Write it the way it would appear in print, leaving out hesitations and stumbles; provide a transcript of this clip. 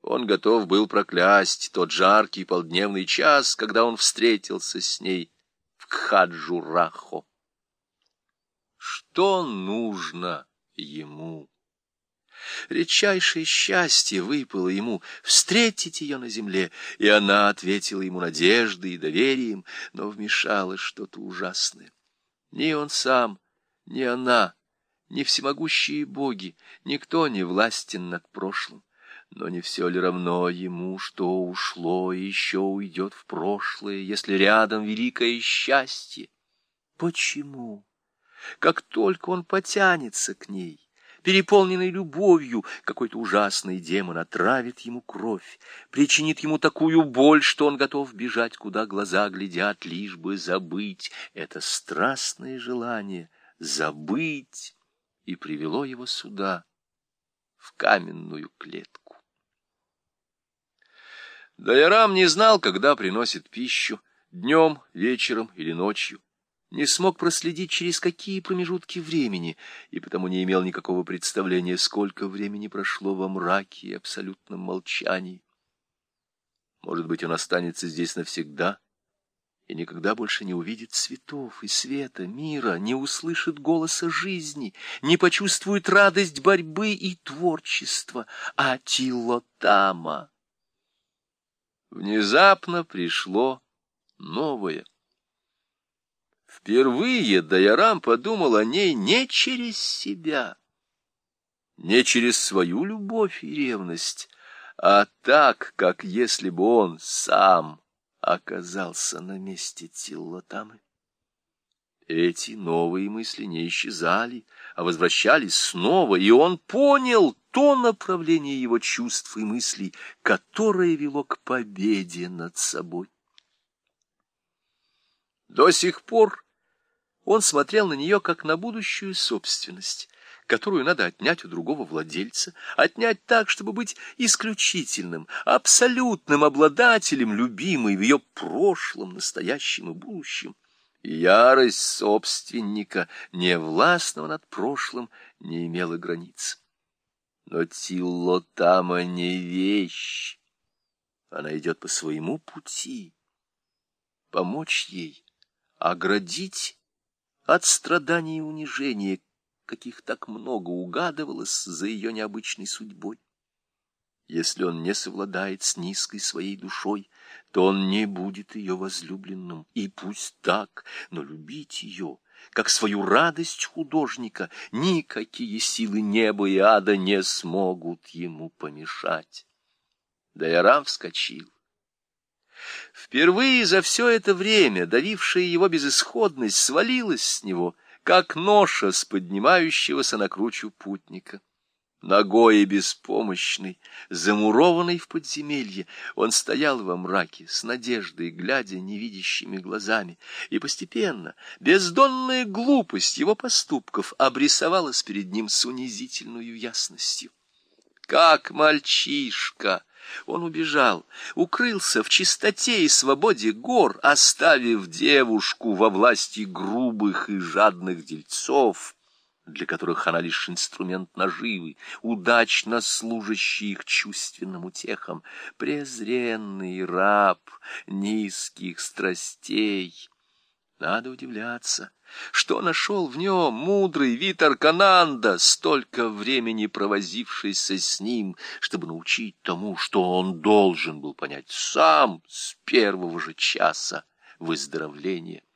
Он готов был проклясть тот жаркий полдневный час, когда он встретился с ней в Кхаджурахо. Что нужно ему? Редчайшее счастье выпало ему встретить ее на земле, и она ответила ему надеждой и доверием, но вмешалось что-то ужасное. Ни он сам, ни она, ни всемогущие боги, никто не властен над прошлым. Но не все ли равно ему, что ушло и еще уйдет в прошлое, если рядом великое счастье? Почему? Как только он потянется к ней, переполненный любовью, какой-то ужасный демон отравит ему кровь, причинит ему такую боль, что он готов бежать, куда глаза глядят, лишь бы забыть это страстное желание забыть, и привело его сюда, в каменную клетку. Дайрам не знал, когда приносит пищу, днем, вечером или ночью. Не смог проследить, через какие промежутки времени, и потому не имел никакого представления, сколько времени прошло во мраке и абсолютном молчании. Может быть, он останется здесь навсегда и никогда больше не увидит цветов и света, мира, не услышит голоса жизни, не почувствует радость борьбы и творчества, а Тилотама. Внезапно пришло новое. Впервые Дайрам подумал о ней не через себя, не через свою любовь и ревность, а так, как если бы он сам оказался на месте Тиллотамы. Эти новые мысли не исчезали, а возвращались снова, и он понял то направление его чувств и мыслей, которое вело к победе над собой. До сих пор он смотрел на нее как на будущую собственность, которую надо отнять у другого владельца, отнять так, чтобы быть исключительным, абсолютным обладателем любимой в ее прошлом, настоящем и будущем. И ярость собственника, невластного над прошлым, не имела границ. Но Тиллотама не вещь. Она идет по своему пути. Помочь ей, оградить от страданий и унижения, каких так много угадывалось за ее необычной судьбой. Если он не совладает с низкой своей душой, то он не будет ее возлюбленным. И пусть так, но любить ее, как свою радость художника, никакие силы неба и ада не смогут ему помешать. Дайрам вскочил. Впервые за все это время давившая его безысходность свалилась с него, как ноша с поднимающегося на кручу путника. Нагой и беспомощный, замурованный в подземелье, он стоял во мраке, с надеждой, глядя невидящими глазами, и постепенно бездонная глупость его поступков обрисовалась перед ним с унизительной ясностью. Как мальчишка! Он убежал, укрылся в чистоте и свободе гор, оставив девушку во власти грубых и жадных дельцов, для которых она лишь инструмент наживы, удачно служащий их чувственным утехам, презренный раб низких страстей. Надо удивляться, что нашел в нем мудрый Витаркананда, столько времени провозившийся с ним, чтобы научить тому, что он должен был понять сам с первого же часа выздоровления.